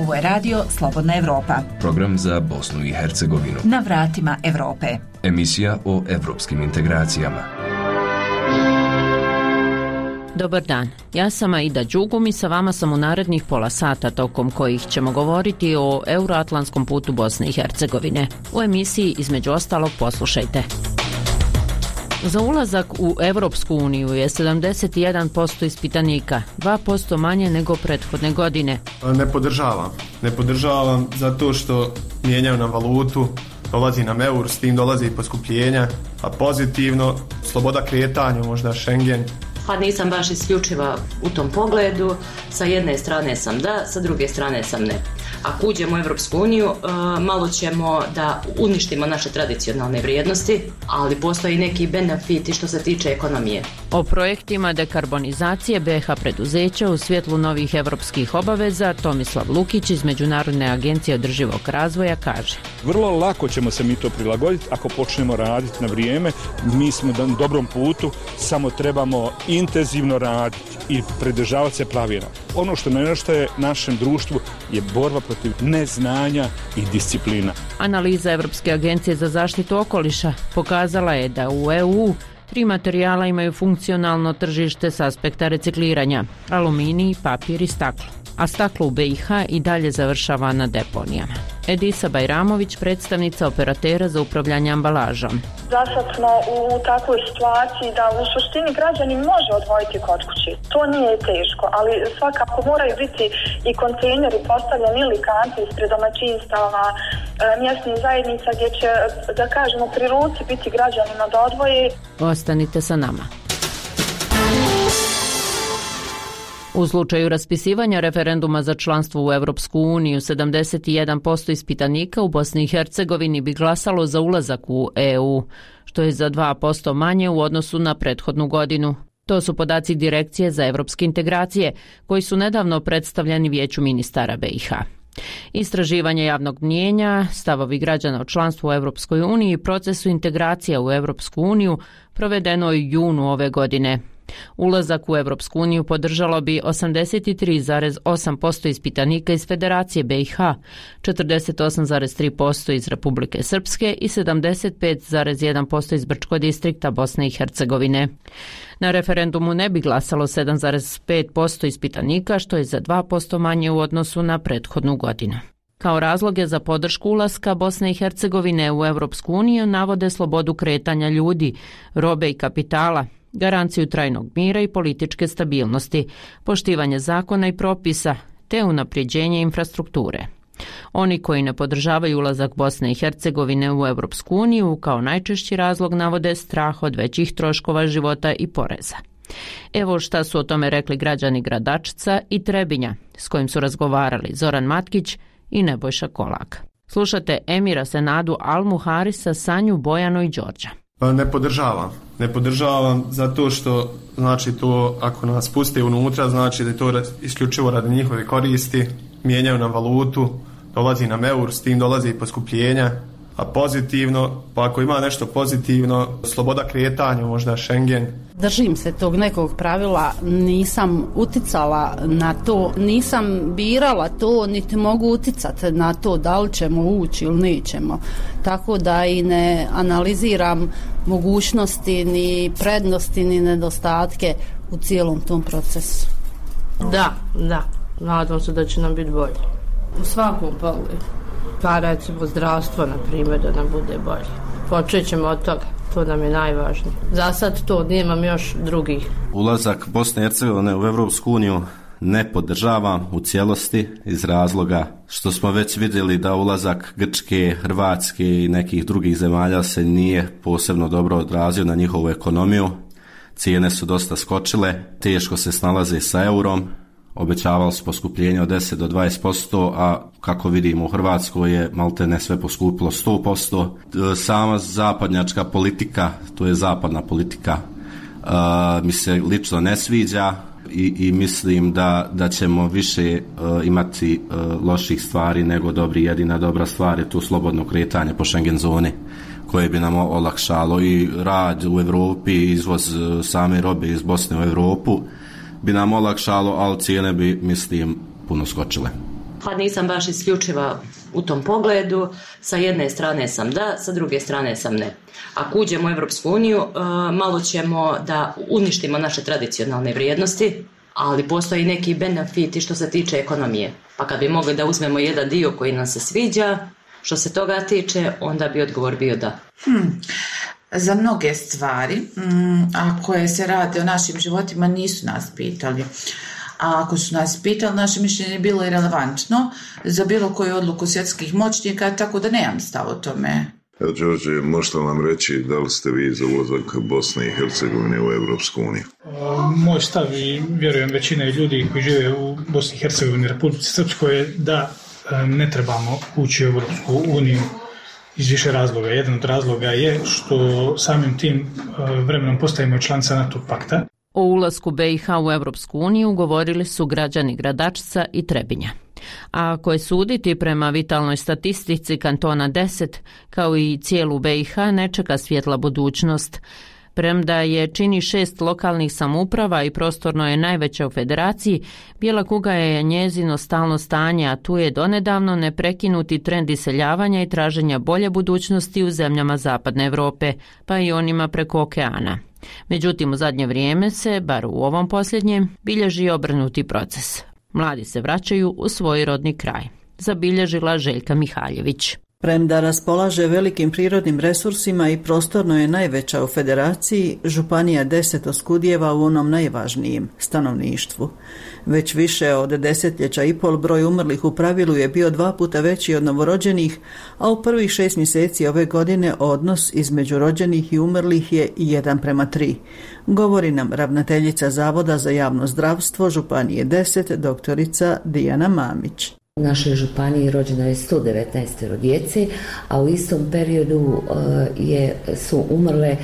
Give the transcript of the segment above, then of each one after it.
Ovo je radio Slobodna Evropa. Program za Bosnu i Hercegovinu. Na vratima Evrope. Emisija o evropskim integracijama. Dobar dan, ja sam Aida Đugum i sa vama sam u narednih pola sata tokom kojih ćemo govoriti o euroatlantskom putu Bosne i Hercegovine. U emisiji između ostalog poslušajte. Za ulazak u Evropsku uniju je 71% ispitanika, 2% manje nego prethodne godine. Ne podržavam zato što mijenjaju nam valutu, dolazi nam eur, s tim dolazi i poskupljenja, a pozitivno sloboda kretanja, možda Schengen. Pa nisam baš isključiva u tom pogledu, sa jedne strane sam da, sa druge strane sam ne. Ako uđemo u Evropsku uniju, malo ćemo da uništimo naše tradicionalne vrijednosti, ali postoji neki benefiti što se tiče ekonomije. O projektima dekarbonizacije BiH preduzeća u svjetlu novih evropskih obaveza Tomislav Lukić iz Međunarodne agencije održivog razvoja kaže: Vrlo lako ćemo se mi to prilagoditi ako počnemo raditi na vrijeme. Mi smo na dobrom putu, samo trebamo intenzivno raditi i pridržavati se pravila. Ono što nedostaje našem društvu je borba protiv neznanja i disciplina. Analiza Evropske agencije za zaštitu okoliša pokazala je da u EU 3 materijala imaju funkcionalno tržište s aspekta recikliranja: aluminij, papir i staklo. A staklo u BiH i dalje završava na deponijama. Edisa Bajramović, predstavnica operatera za upravljanje ambalažom. Zasad smo u takvoj situaciji da u suštini građani može odvojiti kod kući. To nije teško, ali svakako moraju biti i kontejneri postavljeni ili kanti ispred domaćinstava, mjesnih zajednica gdje će, da kažemo, pri ruci biti građanima da odvoje. Ostanite sa nama. U slučaju raspisivanja referenduma za članstvo u Evropsku uniju, 71% ispitanika u Bosni i Hercegovini bi glasalo za ulazak u EU, što je za 2% manje u odnosu na prethodnu godinu. To su podaci Direkcije za evropske integracije, koji su nedavno predstavljeni Vijeću ministara BiH. Istraživanje javnog mnijenja, stavovi građana o članstvu u Evropskoj uniji i procesu integracija u Evropsku uniju provedeno je u junu ove godine. Ulazak u Evropsku uniju podržalo bi 83,8% ispitanika iz Federacije BiH, 48,3% iz Republike Srpske i 75,1% iz Brčkog distrikta Bosne i Hercegovine. Na referendumu ne bi glasalo 7,5% ispitanika, što je za 2% manje u odnosu na prethodnu godinu. Kao razloge za podršku ulaska Bosne i Hercegovine u Evropsku uniju navode slobodu kretanja ljudi, robe i kapitala, garanciju trajnog mira i političke stabilnosti, poštivanje zakona i propisa, te unapređenje infrastrukture. Oni koji ne podržavaju ulazak Bosne i Hercegovine u Evropsku uniju kao najčešći razlog navode strah od većih troškova života i poreza. Evo šta su o tome rekli građani Gradačca i Trebinja, s kojim su razgovarali Zoran Matkić i Nebojša Kolak. Slušate Emira Senadu Al-Muharisa, Sanju, Bojanu i Đorđa. Ne podržavam zato što, znači, to ako nas puste unutra, znači da je to isključivo radi njihove koristi, mijenjaju nam valutu, dolazi nam eur, s tim dolazi i poskupljenja, a pozitivno, pa ako ima nešto pozitivno, sloboda kretanja, možda Schengen. Držim se tog nekog pravila, nisam uticala na to, nisam birala to, niti mogu uticati na to da li ćemo ući ili nećemo. Tako da i ne analiziram mogućnosti, ni prednosti, ni nedostatke u cijelom tom procesu. Da, nadam se da će nam biti bolje. U svakom pogledu. Pa recimo zdravstvo, na primjer, da nam bude bolje. Počet ćemo od toga, to nam je najvažnije. Za sad to nemam još drugih. Ulazak Bosne i Hercegovine u Evropsku uniju ne podržavam u cijelosti iz razloga što smo već vidjeli da ulazak Grčke, Hrvatske i nekih drugih zemalja se nije posebno dobro odrazio na njihovu ekonomiju. Cijene su dosta skočile, teško se snalaze sa eurom. Obećavalo se poskupljenje od 10 do 20%, a kako vidimo u Hrvatskoj je maltene sve poskupilo 100%. Sama zapadnjačka politika, to je zapadna politika, mi se lično ne sviđa i mislim da ćemo više imati loših stvari nego dobri. Jedina dobra stvar je tu slobodno kretanje po Schengen zoni koje bi nam olakšalo i rad u Europi, izvoz same robe iz Bosne u Europu bi nam olakšalo, ali cijene bi, mislim, puno skočile. Pa nisam baš isključiva u tom pogledu. Sa jedne strane sam da, sa druge strane sam ne. Ako uđemo u Evropsku uniju, malo ćemo da uništimo naše tradicionalne vrijednosti, ali postoji neki benefiti što se tiče ekonomije. Pa kad bi mogli da uzmemo jedan dio koji nam se sviđa, što se toga tiče, onda bi odgovor bio da. Za mnoge stvari, a koje se rade o našim životima, nisu nas pitali. A ako su nas pitali, naše mišljenje je bilo i relevantno za bilo koju odluku svjetskih moćnika, tako da nemam stav o tome. Evo, Đorđe, možete nam reći da li ste vi za ulazak Bosne i Hercegovine u Evropsku uniju? Moj stav i vjerujem većine ljudi koji žive u Bosni i Hercegovini, Republici Srpskoj, je da ne trebamo ući u Evropsku uniju iz više razloga. Jedan od razloga je što samim tim vremenom postajemo članica NATO pakta. O ulasku BiH u Evropsku uniju govorili su građani Gradačca i Trebinja. A ako je suditi prema vitalnoj statistici kantona 10, kao i cijelu BiH, ne čeka svjetla budućnost. Premda je čini 6 lokalnih samouprava i prostorno je najveća u federaciji, Bijela kuga je njezino stalno stanje, a tu je donedavno neprekinuti trend iseljavanja i traženja bolje budućnosti u zemljama Zapadne Europe, pa i onima preko okeana. Međutim, u zadnje vrijeme se, bar u ovom posljednjem, bilježi obrnuti proces. Mladi se vraćaju u svoj rodni kraj. Zabilježila Željka Mihaljević. Premda raspolaže velikim prirodnim resursima i prostorno je najveća u federaciji, županija 10 oskudijeva u onom najvažnijem, stanovništvu. Već više od desetljeća i pol broj umrlih u pravilu je bio 2 puta veći od novorođenih, a u prvih 6 mjeseci ove godine odnos između rođenih i umrlih je 1:3. Govori nam ravnateljica Zavoda za javno zdravstvo županije 10, doktorica Dijana Mamić. U našoj županiji rođeno je 119 djece, a u istom periodu su umrle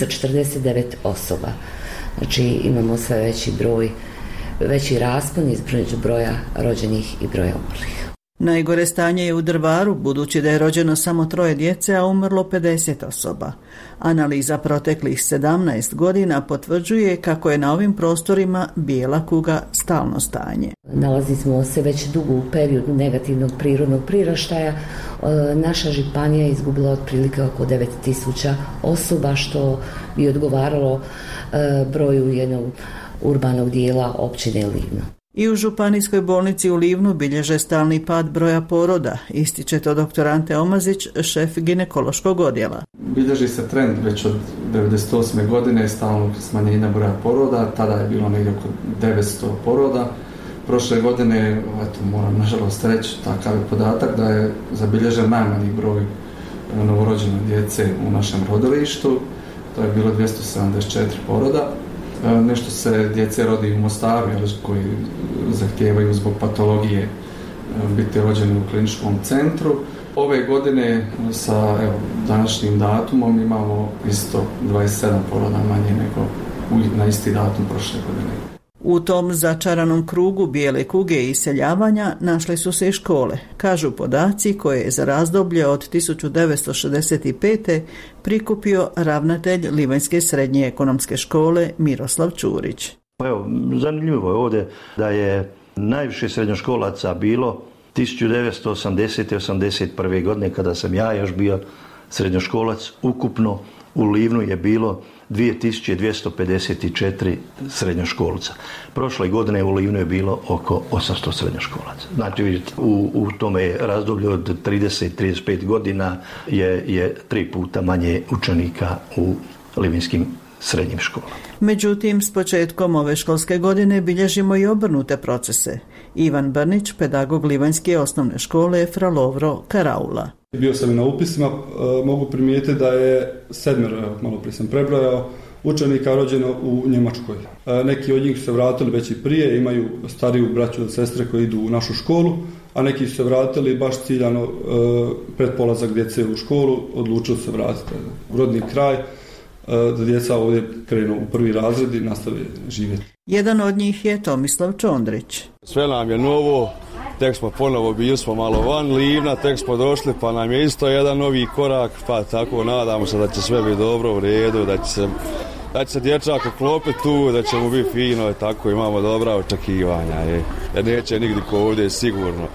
349 osoba. Znači imamo sve veći broj, veći raspon između broja rođenih i broja umrlih. Najgore stanje je u Drvaru, budući da je rođeno samo 3 djece, a umrlo 50 osoba. Analiza proteklih 17 godina potvrđuje kako je na ovim prostorima bijela kuga stalno stanje. Nalazimo se već dugo u periodu negativnog prirodnog priraštaja. Naša županija je izgubila otprilike oko 9000 osoba, što bi odgovaralo broju jednog urbanog dijela općine Livno. I u županijskoj bolnici u Livnu bilježe stalni pad broja poroda, ističe to dr. Ante Omazić, šef ginekološkog odjela. Bilježi se trend već od 1998. godine stalnog smanjenja broja poroda, tada je bilo negdje oko 900 poroda. Prošle godine, moram nažalost reći, takav je podatak da je zabilježen najmanji broj novorođene djece u našem rodilištu, to je bilo 274 poroda. Nešto se djece rodi u Mostaru, koji zahtijevaju zbog patologije biti rođeni u kliničkom centru. Ove godine sa današnjim datumom imamo isto 27 poroda manje nego na isti datum prošle godine. U tom začaranom krugu bijele kuge i iseljavanja našle su se i škole, kažu podaci koje je za razdoblje od 1965. prikupio ravnatelj Livanjske srednje ekonomske škole Miroslav Čurić. Zanimljivo je ovdje da je najviše srednjoškolaca bilo 1980. i 1981. godine kada sam ja još bio srednjoškolac. Ukupno u Livnu je bilo 2254 srednjoškolca. Prošle godine u Livnu je bilo oko 800 srednjoškolaca. Znači, vidite, u tome razdoblju od 30-35 godina je 3 puta manje učenika u livinskim srednjim školama. Međutim, s početkom ove školske godine bilježimo i obrnute procese. Ivan Brnić, pedagog Livanjske osnovne škole Fra Lovro Karaula. Bio sam i na upisima, mogu primijetiti da je 7, malo prije sam prebrojao, učenika rođeno u Njemačkoj. Neki od njih su se vratili već i prije, imaju stariju braću od sestre koji idu u našu školu, a neki su se vratili baš ciljano pred polazak djece u školu, odlučili se vratiti u rodni kraj, da djeca ovdje krenu u prvi razred i nastave živjeti. Jedan od njih je Tomislav Čondrić. Sve nam je novo, tek smo ponovo bili smo malo van Livna, tek smo došli pa nam je isto jedan novi korak, pa tako nadamo se da će sve biti dobro u redu, da će se dječak uklopiti tu, da će mu biti fino i tako imamo dobra očekivanja. Jer neće nigdje ko ovdje sigurno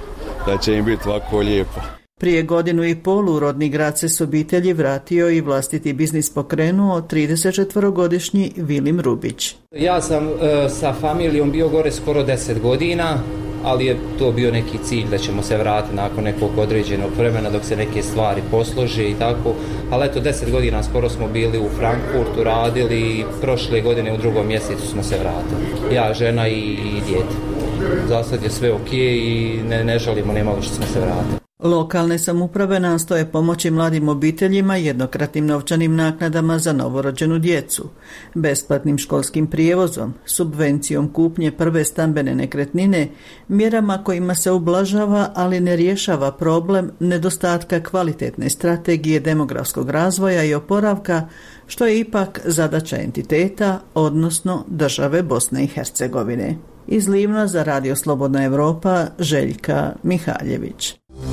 da će im biti ovako lijepo. Prije 1.5 godina u rodni grad se s obitelji vratio i vlastiti biznis pokrenuo 34-godišnji Vilim Rubić. Ja sam sa familijom bio gore skoro 10 godina, ali je to bio neki cilj da ćemo se vratiti nakon nekog određenog vremena dok se neke stvari poslože i tako. Ali eto, 10 godina skoro smo bili u Frankfurtu, radili i prošle godine u 2. mjesecu smo se vratili. Ja, žena i dijete. Za sad je sve ok i ne žalimo, nema što smo se vratili. Lokalne samouprave nastoje pomoći mladim obiteljima jednokratnim novčanim naknadama za novorođenu djecu, besplatnim školskim prijevozom, subvencijom kupnje prve stambene nekretnine, mjerama kojima se ublažava, ali ne rješava problem nedostatka kvalitetne strategije demografskog razvoja i oporavka, što je ipak zadaća entiteta, odnosno države Bosne i Hercegovine. Iz Livna za Radio Slobodna Evropa, Željka Mihaljević.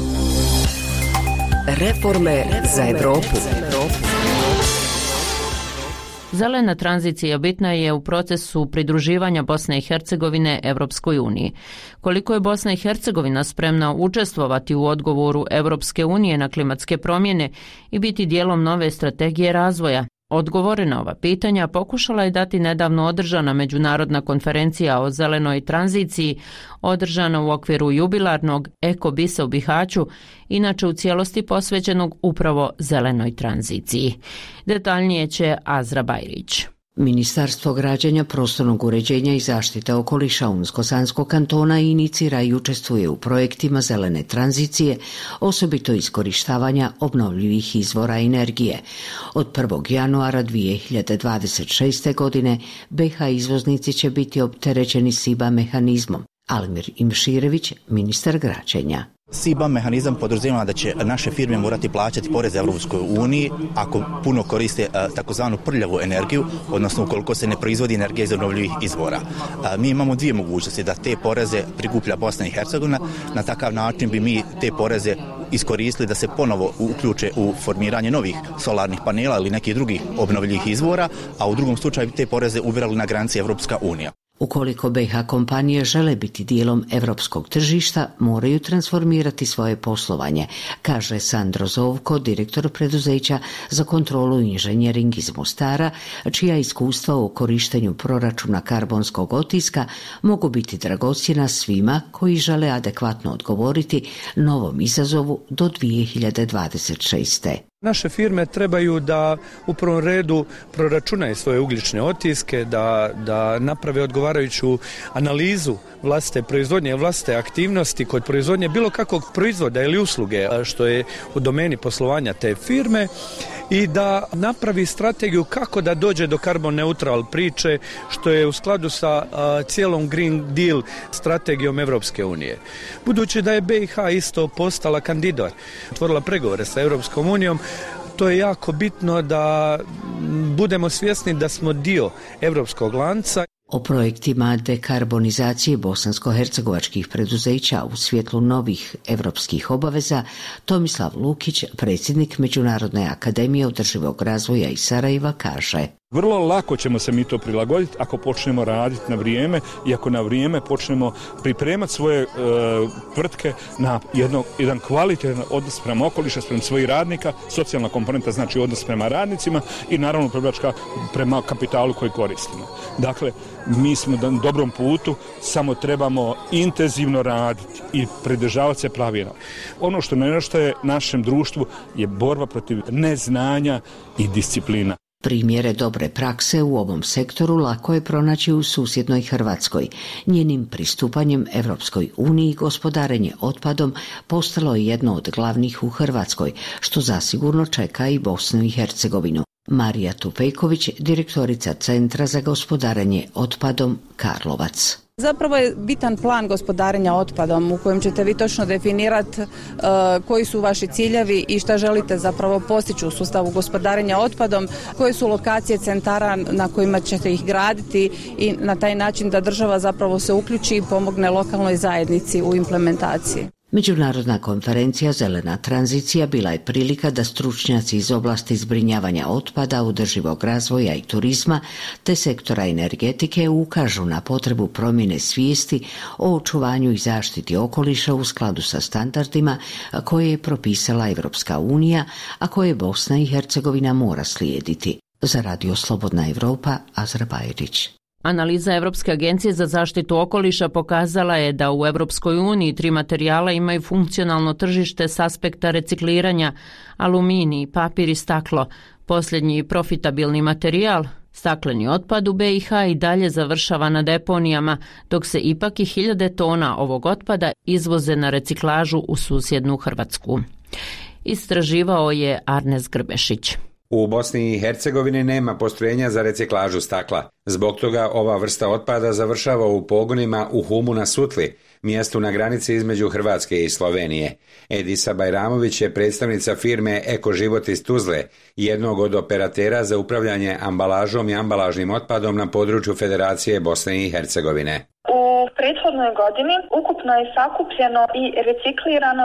Reforme za Evropu. Zelena tranzicija bitna je u procesu pridruživanja Bosne i Hercegovine Evropskoj uniji. Koliko je Bosna i Hercegovina spremna učestvovati u odgovoru Evropske unije na klimatske promjene i biti dijelom nove strategije razvoja? Odgovore na ova pitanja pokušala je dati nedavno održana međunarodna konferencija o zelenoj tranziciji, održana u okviru jubilarnog Eko-bisa u Bihaću, inače u cijelosti posvećenog upravo zelenoj tranziciji. Detaljnije će Azra Bajrić. Ministarstvo građenja, prostornog uređenja i zaštite okoliša Unsko-Sanskog kantona inicira i učestvuje u projektima zelene tranzicije, osobito iskorištavanja obnovljivih izvora energije. Od 1. januara 2026. godine BiH izvoznici će biti opterećeni SIBA mehanizmom. Almir Imširević, ministar građenja. SIBA mehanizam podrazumijeva da će naše firme morati plaćati porez Europskoj uniji ako puno koriste takozvanu prljavu energiju, odnosno ukoliko se ne proizvodi energija iz obnovljivih izvora. Mi imamo dvije mogućnosti da te poreze prikuplja Bosna i Hercegovina. Na takav način bi mi te poreze iskoristili da se ponovo uključe u formiranje novih solarnih panela ili nekih drugih obnovljivih izvora, a u drugom slučaju bi te poreze ubirali na granici Europska unija. Ukoliko BiH kompanije žele biti dijelom europskog tržišta, moraju transformirati svoje poslovanje, kaže Sandro Zovko, direktor preduzeća za kontrolu i inženjering iz Mostara, čija iskustva u korištenju proračuna karbonskog otiska mogu biti dragocjena svima koji žele adekvatno odgovoriti novom izazovu do 2026. Naše firme trebaju da u prvom redu proračunaju svoje ugljične otiske, da naprave odgovarajuću analizu vlastite proizvodnje, vlastite aktivnosti kod proizvodnje bilo kakvog proizvoda ili usluge što je u domeni poslovanja te firme i da napravi strategiju kako da dođe do carbon neutral priče što je u skladu sa cijelom Green Deal strategijom Evropske unije. Budući da je BiH isto postala kandidat, otvorila pregovore sa Evropskom unijom, to je jako bitno da budemo svjesni da smo dio europskog lanca. O projektima dekarbonizacije bosansko-hercegovačkih preduzeća u svjetlu novih europskih obaveza Tomislav Lukić, predsjednik Međunarodne akademije održivog razvoja iz Sarajeva, kaže: Vrlo lako ćemo se mi to prilagoditi ako počnemo raditi na vrijeme i ako na vrijeme počnemo pripremati svoje tvrtke na jedan kvalitetan odnos prema okoliša, prema svojih radnika, socijalna komponenta znači odnos prema radnicima i naravno privlačka prema kapitalu koji koristimo. Dakle, mi smo na dobrom putu, samo trebamo intenzivno raditi i pridržavati se pravila. Ono što nedostaje našem društvu je borba protiv neznanja i disciplina. Primjere dobre prakse u ovom sektoru lako je pronaći u susjednoj Hrvatskoj. Njenim pristupanjem Evropskoj uniji gospodarenje otpadom postalo je jedno od glavnih u Hrvatskoj, što zasigurno čeka i Bosnu i Hercegovinu. Marija Tupejković, direktorica Centra za gospodarenje otpadom Karlovac. Zapravo je bitan plan gospodarenja otpadom u kojem ćete vi točno definirati koji su vaši ciljevi i šta želite zapravo postići u sustavu gospodarenja otpadom, koje su lokacije centara na kojima ćete ih graditi i na taj način da država zapravo se uključi i pomogne lokalnoj zajednici u implementaciji. Međunarodna konferencija Zelena tranzicija bila je prilika da stručnjaci iz oblasti zbrinjavanja otpada, održivog razvoja i turizma te sektora energetike ukažu na potrebu promjene svijesti o očuvanju i zaštiti okoliša u skladu sa standardima koje je propisala Evropska unija, a koje Bosna i Hercegovina mora slijediti. Za Radio Slobodna Evropa, Azra Bajrić. Analiza Europske agencije za zaštitu okoliša pokazala je da u Europskoj uniji 3 materijala imaju funkcionalno tržište s aspekta recikliranja: aluminij, papir i staklo. Posljednji profitabilni materijal, stakleni otpad, u BiH i dalje završava na deponijama, dok se ipak i 1000 tona ovog otpada izvoze na reciklažu u susjednu Hrvatsku. Istraživao je Arnes Grbešić. U Bosni i Hercegovini nema postrojenja za reciklažu stakla. Zbog toga ova vrsta otpada završava u pogonima u Humu na Sutli, mjestu na granici između Hrvatske i Slovenije. Edisa Bajramović je predstavnica firme Eko Život iz Tuzle, jednog od operatera za upravljanje ambalažom i ambalažnim otpadom na području Federacije Bosne i Hercegovine. U prethodnoj godini ukupno je sakupljeno i reciklirano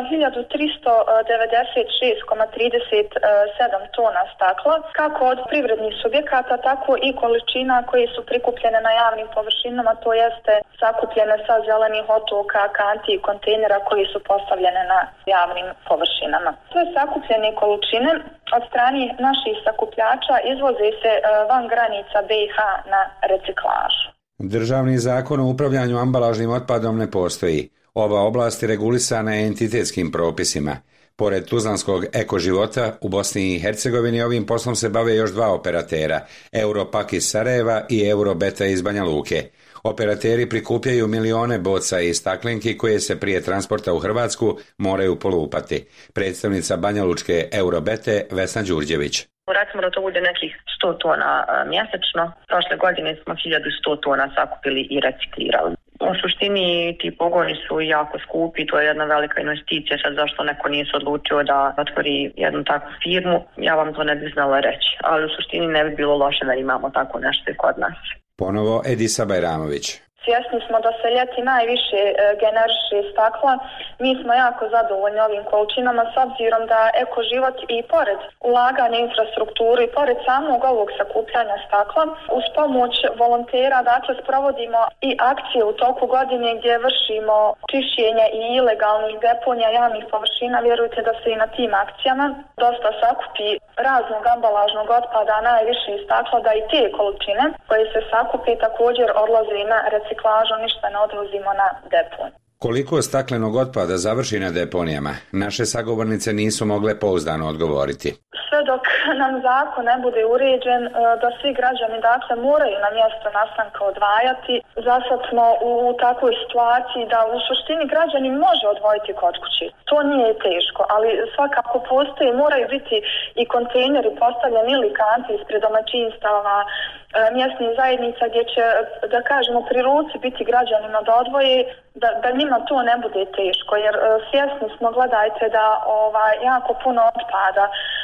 1396,37 tona stakla, kako od privrednih subjekata, tako i količina koje su prikupljene na javnim površinama, to jeste sakupljene sa zelenih otoka, kanti i kontejnera koji su postavljene na javnim površinama. Sve sakupljene količine od strane naših sakupljača izvoze se van granica BiH na reciklažu. Državni zakon o upravljanju ambalažnim otpadom ne postoji. Ova oblast je regulisana entitetskim propisima. Pored tuzlanskog Eko Života, u Bosni i Hercegovini ovim poslom se bave još 2 operatera, Europak iz Sarajeva i Eurobeta iz Banja Luke. Operateri prikupljaju milione boca i staklenki koje se prije transporta u Hrvatsku moraju polupati. Predstavnica banjalučke Eurobete Vesna Đurđević. Recimo da to bude nekih 100 tona mjesečno. Prošle godine smo 1100 tona sakupili i reciklirali. U suštini ti pogoni su jako skupi, to je jedna velika investicija, sad zašto neko nije se odlučio da otvori jednu takvu firmu, ja vam to ne bi znala reći, ali u suštini ne bi bilo loše da imamo tako nešto i kod nas. Ponovo Edisa Bajramović. Svjesni smo da se ljeti najviše generiše stakla. Mi smo jako zadovoljni ovim količinama s obzirom da Eko Život i pored ulaganja infrastrukturu i pored samog ovog sakupljanja stakla, uz pomoć volontera, dakle, sprovodimo i akcije u toku godine gdje vršimo čišćenje i ilegalnih deponija javnih površina. Vjerujte da se i na tim akcijama dosta sakupi raznog ambalažnog otpada, najviše stakla, da i te količine koje se sakupi također odlaze na reciklažu, ništa ne odvozimo na deponiju. Koliko staklenog otpada završi na deponijama, naše sagovornice nisu mogle pouzdano odgovoriti. Sve dok nam zakon ne bude uređen, da svi građani dakle moraju na mjesto nastanka odvajati. Zasad smo u takvoj situaciji da u suštini građani može odvojiti kod kući. To nije teško, ali svakako postoji, moraju biti i kontejneri postavljeni ili kanti ispred domaćinstava, mjesnih zajednica gdje će, da kažemo, pri ruci biti građanima da odvoje, da njima to ne bude teško, jer svjesni smo, gledajte, da jako puno otpada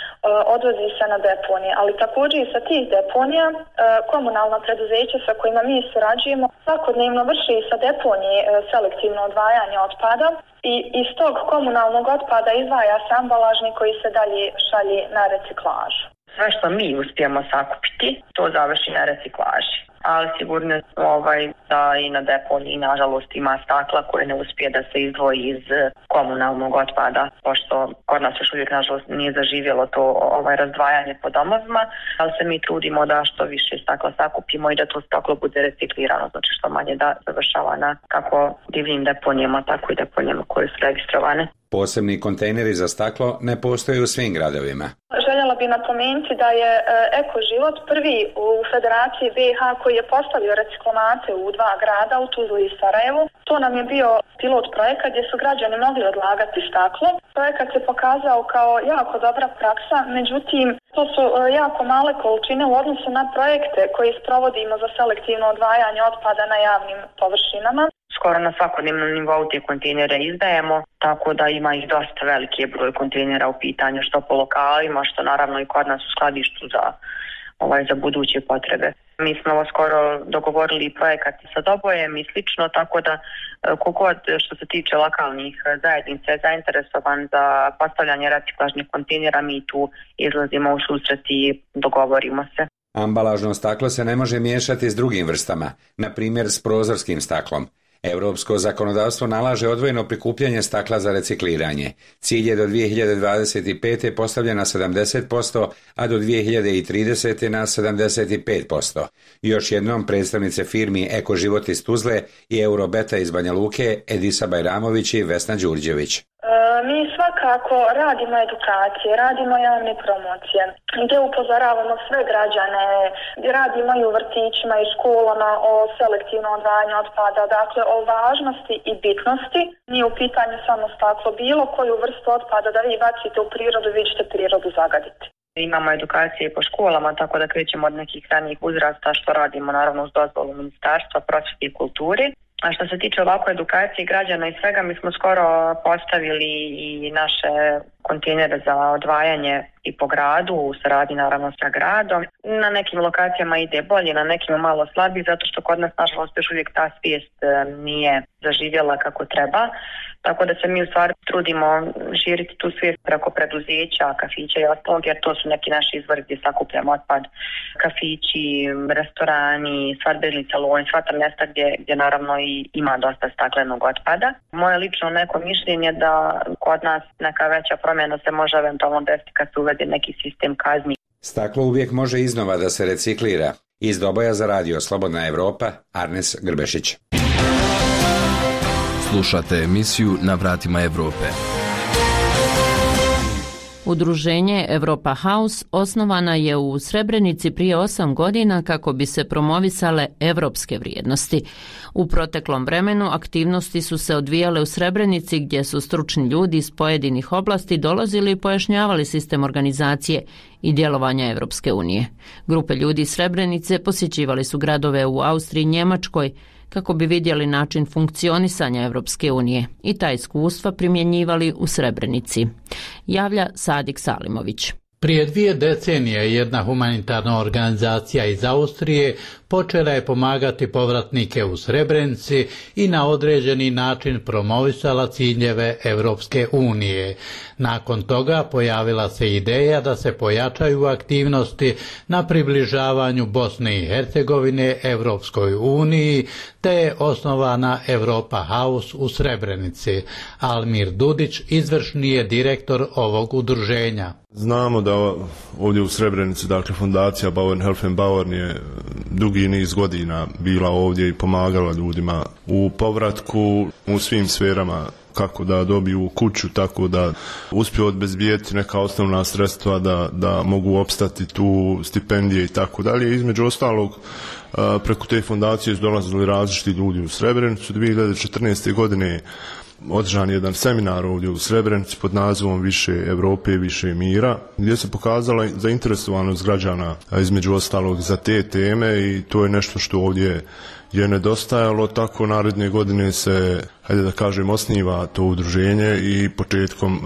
odvozi se na deponije, ali također i sa tih deponija komunalna preduzeća sa kojima mi surađujemo svakodnevno vrše i sa deponije selektivno odvajanje otpada i iz tog komunalnog otpada izdvaja se ambalažni koji se dalje šalje na reciklažu. Sve što mi uspijemo sakupiti, to završi na reciklaži. Ali sigurno da i na deponiji nažalost ima stakla koje ne uspije da se izdvoji iz komunalnog otpada, pošto kod nas još uvijek nažalost nije zaživjelo to razdvajanje po domovima, ali se mi trudimo da što više stakla sakupimo i da to staklo bude reciklirano, znači što manje da završava na kako divljim deponijama, tako i deponijama koje su registrovane. Posebni kontejneri za staklo ne postoje u svim gradovima. Željela bi napomenuti da je Eko Život prvi u Federaciji BiH koji je postavio reciklomate u 2 grada, u Tuzli i Sarajevu. To nam je bio pilot projekat gdje su građani mogli odlagati staklo. Projekat se pokazao kao jako dobra praksa, međutim to su jako male količine u odnosu na projekte koje sprovodimo za selektivno odvajanje otpada na javnim površinama. Skoro na svakodnevnom nivou te kontejnere izdajemo, tako da ima ih dosta veliki broj kontejnera u pitanju, što po lokalima, što naravno i kod nas u skladištu za buduće potrebe. Mi smo ovo skoro dogovorili projekat sa Dobojem i slično, tako da kogod što se tiče lokalnih zajednica je zainteresovan za postavljanje reciklažnih kontejnera, mi tu izlazimo u susret i dogovorimo se. Ambalažno staklo se ne može miješati s drugim vrstama, na primjer s prozorskim staklom. Europsko zakonodavstvo nalaže odvojeno prikupljanje stakla za recikliranje. Cilj je do 2025. postavljen na 70%, a do 2030. na 75%. Još jednom predstavnice firmi Ekoživot iz Tuzle i Eurobeta iz Banja Luke, Edisa Bajramović i Vesna Đurđević. Mi svakako radimo edukacije, radimo javne promocije, gdje upozoravamo sve građane, radimo i u vrtićima i školama o selektivnom odvajanju otpada, dakle o važnosti i bitnosti. Nije u pitanju samo staklo, bilo koju vrstu otpada da vi bacite u prirodu, vi ćete prirodu zagaditi. Imamo edukacije po školama, tako da krećemo od nekih ranijih uzrasta, što radimo naravno uz dozvolu Ministarstva prosvjete i kulture. A što se tiče ovako edukacije građana i svega, mi smo skoro postavili i naše kontejnere za odvajanje i po gradu, u saradnji naravno sa gradom. Na nekim lokacijama ide bolje, na nekim malo slabije, zato što kod nas nažalost još uvijek ta svijest nije zaživjela kako treba. Tako da se mi u stvari trudimo širiti tu svijest preko preduzeća, kafića i ostalog, jer to su neki naši izvori gdje sakupljamo otpad. Kafići, restorani, svadbeni saloni, sva ta mjesta gdje naravno i ima dosta staklenog otpada. Moje lično neko mišljenje da kod nas neka veća promjena se može eventualno desiti kad se uvede neki sistem kazni. Staklo uvijek može iznova da se reciklira. Iz Doboja za radio Slobodna Evropa, Arnes Grbešić. Slušate emisiju Na vratima Europe. Udruženje Europa House osnovana je u Srebrenici prije 8 godina kako bi se promovisale evropske vrijednosti. U proteklom vremenu aktivnosti su se odvijale u Srebrenici gdje su stručni ljudi iz pojedinih oblasti dolazili i pojašnjavali sistem organizacije i djelovanja Europske unije. Grupe ljudi iz Srebrenice posjećivali su gradove u Austriji i Njemačkoj kako bi vidjeli način funkcionisanja Europske unije i ta iskustva primjenjivali u Srebrenici. Javlja Sadik Salimović. Prije 2 decenije jedna humanitarna organizacija iz Austrije počela je pomagati povratnike u Srebrenici i na određeni način promovisala ciljeve Europske unije. Nakon toga pojavila se ideja da se pojačaju aktivnosti na približavanju Bosne i Hercegovine Europskoj uniji, te je osnovana Europa House u Srebrenici. Almir Dudić izvršni je direktor ovog udruženja. Znamo da ovdje u Srebrenici, dakle, fondacija Bauern Helfen Bauern je dugi niz godina bila ovdje i pomagala ljudima u povratku u svim sferama, kako da dobiju kuću, tako da uspiju obezbijeti neka osnovna sredstva da mogu opstati tu, stipendije i tako dalje. Između ostalog, preko te fondacije su dolazili različiti ljudi u Srebrenicu. 2014. godine održan jedan seminar ovdje u Srebrenici pod nazivom Više Europe, više mira, gdje se pokazala zainteresovanost građana između ostalog za te teme i to je nešto što ovdje je nedostajalo. Tako naredne godine se, hajde da kažem, osniva to udruženje i početkom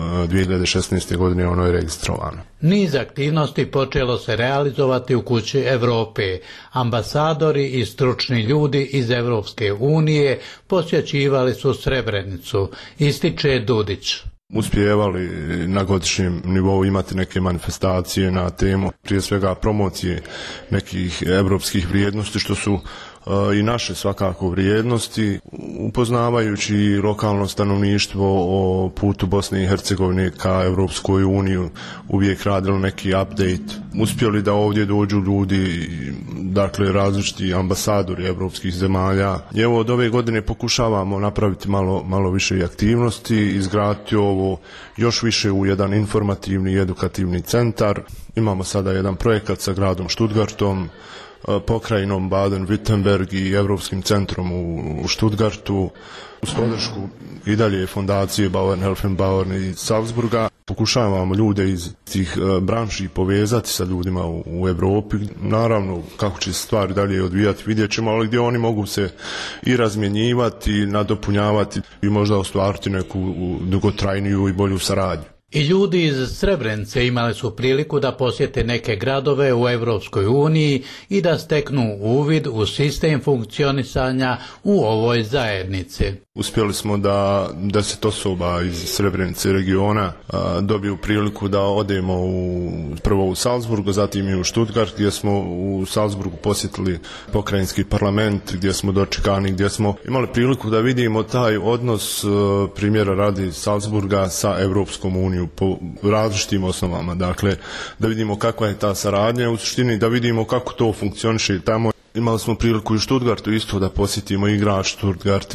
2016. godine ono je registrovano. Niz aktivnosti počelo se realizovati u Kući Europe. Ambasadori i stručni ljudi iz Europske unije posjećivali su Srebrenicu, ističe Dudić. Uspijevali na godišnjem nivou imati neke manifestacije na temu, prije svega promocije nekih europskih vrijednosti, što su i naše svakako vrijednosti, upoznavajući lokalno stanovništvo o putu Bosne i Hercegovine ka Europskoj uniji, uvijek radili neki update. Uspjeli da ovdje dođu ljudi, dakle različiti ambasadori europskih zemalja. I evo od ove godine pokušavamo napraviti malo više i aktivnosti, izgraditi ovo još više u jedan informativni i edukativni centar. Imamo sada jedan projekat sa gradom Stuttgartom, pokrajinom Baden-Württemberg i Europskim centrom u Stuttgartu, uz podršku i dalje fondacije Bauern Helfen Bauern iz Salzburga. Pokušavamo ljude iz tih branši povezati sa ljudima u Europi. Naravno, kako će se stvari dalje odvijati, vidjet ćemo, ali gdje oni mogu se i razmjenjivati, nadopunjavati i možda ostvariti neku dugotrajniju i bolju saradnju. I ljudi iz Srebrenice imali su priliku da posjete neke gradove u Europskoj uniji i da steknu uvid u sistem funkcionisanja u ovoj zajednici. Uspjeli smo da 10 osoba iz Srebrenice regiona dobiju priliku da odemo prvo u Salzburgu, zatim i u Stuttgart, gdje smo u Salzburgu posjetili pokrajinski parlament, gdje smo dočekani, gdje smo imali priliku da vidimo taj odnos, primjera radi Salzburga sa Europskom unijom po različitim osnovama. Dakle, da vidimo kakva je ta saradnja, u suštini da vidimo kako to funkcioniše tamo. Imali smo priliku i u Stuttgartu isto da posjetimo i grad Stuttgart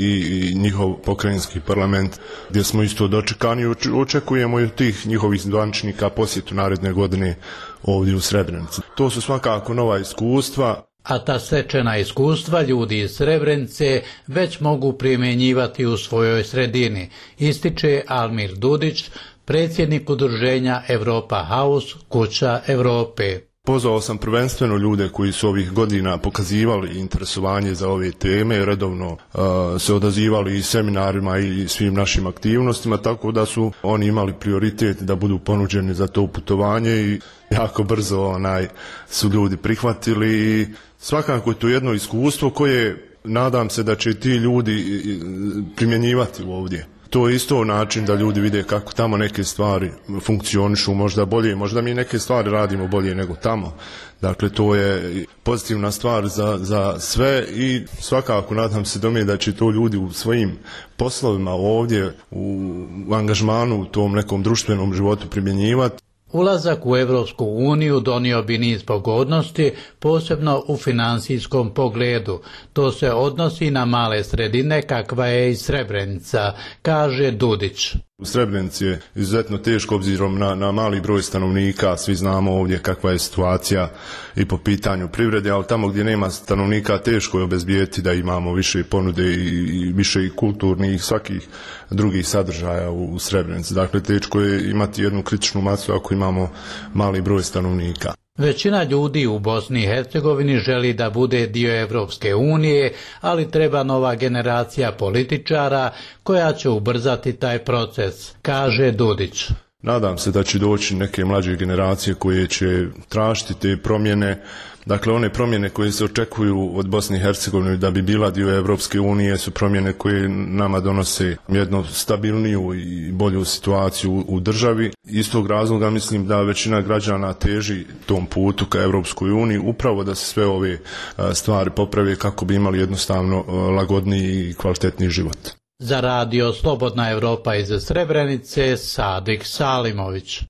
i njihov pokrajinski parlament, gdje smo isto dočekani i očekujemo i tih njihovih zvaničnika posjetu naredne godine ovdje u Srebrenici. To su svakako nova iskustva. A ta stečena iskustva ljudi iz Srebrenice već mogu primjenjivati u svojoj sredini, ističe Almir Dudić, predsjednik udruženja Europa House, kuća Europe. Pozvao sam prvenstveno ljude koji su ovih godina pokazivali interesovanje za ove teme, redovno se odazivali i seminarima i svim našim aktivnostima, tako da su oni imali prioritet da budu ponuđeni za to putovanje i jako brzo su ljudi prihvatili i svakako je to jedno iskustvo koje nadam se da će ti ljudi primjenjivati ovdje. To je isto način da ljudi vide kako tamo neke stvari funkcionišu možda bolje, možda mi neke stvari radimo bolje nego tamo. Dakle, to je pozitivna stvar za sve i svakako nadam se da će to ljudi u svojim poslovima ovdje, u angažmanu, u tom nekom društvenom životu primjenjivati. Ulazak u Europsku uniju donio bi niz pogodnosti, posebno u financijskom pogledu. To se odnosi na male sredine kakva je i Srebrenica, kaže Dudić. U Srebrenici je izuzetno teško obzirom na mali broj stanovnika, svi znamo ovdje kakva je situacija i po pitanju privrede, ali tamo gdje nema stanovnika teško je obezbijeti da imamo više ponude i više i kulturnih i svakih drugih sadržaja u Srebrenici. Dakle, teško je imati jednu kritičnu masu ako imamo mali broj stanovnika. Većina ljudi u Bosni i Hercegovini želi da bude dio Evropske unije, ali treba nova generacija političara koja će ubrzati taj proces, kaže Dudić. Nadam se da će doći neke mlađe generacije koje će tražiti te promjene. Dakle, one promjene koje se očekuju od Bosne i Hercegovine da bi bila dio Evropske unije su promjene koje nama donose jednu stabilniju i bolju situaciju u državi. Iz tog razloga mislim da većina građana teži tom putu ka Evropskoj uniji, upravo da se sve ove stvari poprave kako bi imali jednostavno lagodniji i kvalitetniji život. Za radio Slobodna Europa iz Srebrenice, Sadik Salimović.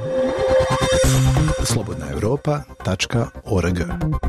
slobodnaeuropa.org.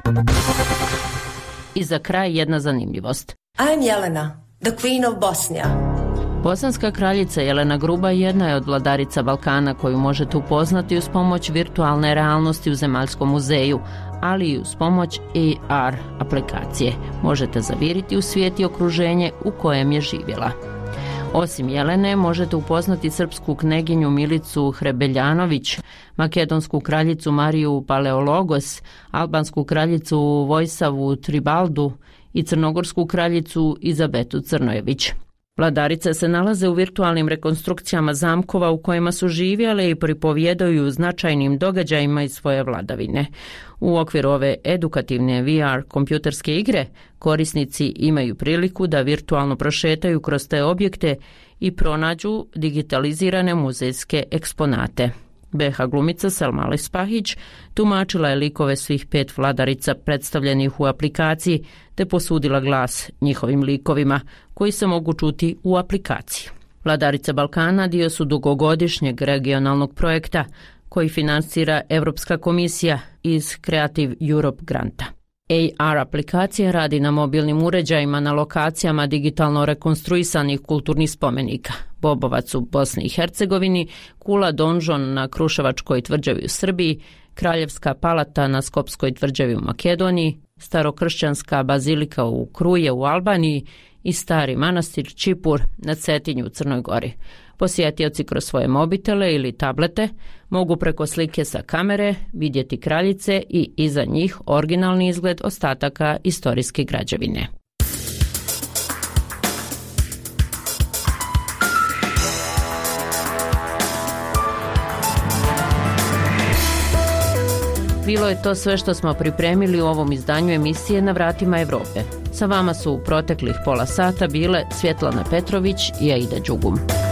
I za kraj jedna zanimljivost. I'm Jelena, the Queen of Bosnia. Bosanska kraljica Jelena Gruba jedna je od vladarica Balkana koju možete upoznati uz pomoć virtualne realnosti u Zemaljskom muzeju, ali i uz pomoć AR aplikacije. Možete zaviriti u svijet i okruženje u kojem je živjela. Osim Jelene, možete upoznati srpsku kneginju Milicu Hrebeljanović, makedonsku kraljicu Mariju Paleologos, albansku kraljicu Vojsavu Tribaldu i crnogorsku kraljicu Izabetu Crnojević. Vladarice se nalaze u virtualnim rekonstrukcijama zamkova u kojima su živjele i pripovjedaju značajnim događajima iz svoje vladavine. U okviru ove edukativne VR kompjuterske igre korisnici imaju priliku da virtualno prošetaju kroz te objekte i pronađu digitalizirane muzejske eksponate. BH glumica Selma Lespahić tumačila je likove svih 5 vladarica predstavljenih u aplikaciji te posudila glas njihovim likovima koji se mogu čuti u aplikaciji. Vladarice Balkana dio su dugogodišnjeg regionalnog projekta koji financira Europska komisija iz Creative Europe granta. AR aplikacija radi na mobilnim uređajima na lokacijama digitalno rekonstruisanih kulturnih spomenika. Bobovac u Bosni i Hercegovini, Kula Donžon na Kruševačkoj tvrđavi u Srbiji, Kraljevska palata na Skopskoj tvrđavi u Makedoniji, Starokršćanska bazilika u Kruje u Albaniji i Stari manastir Čipur na Cetinju u Crnoj Gori. Posjetioci kroz svoje mobitele ili tablete mogu preko slike sa kamere vidjeti kraljice i iza njih originalni izgled ostataka istorijske građevine. bilo je to sve što smo pripremili u ovom izdanju emisije Na vratima Evrope. Sa vama su u proteklih pola sata bile Svjetlana Petrović i Aida Đugum.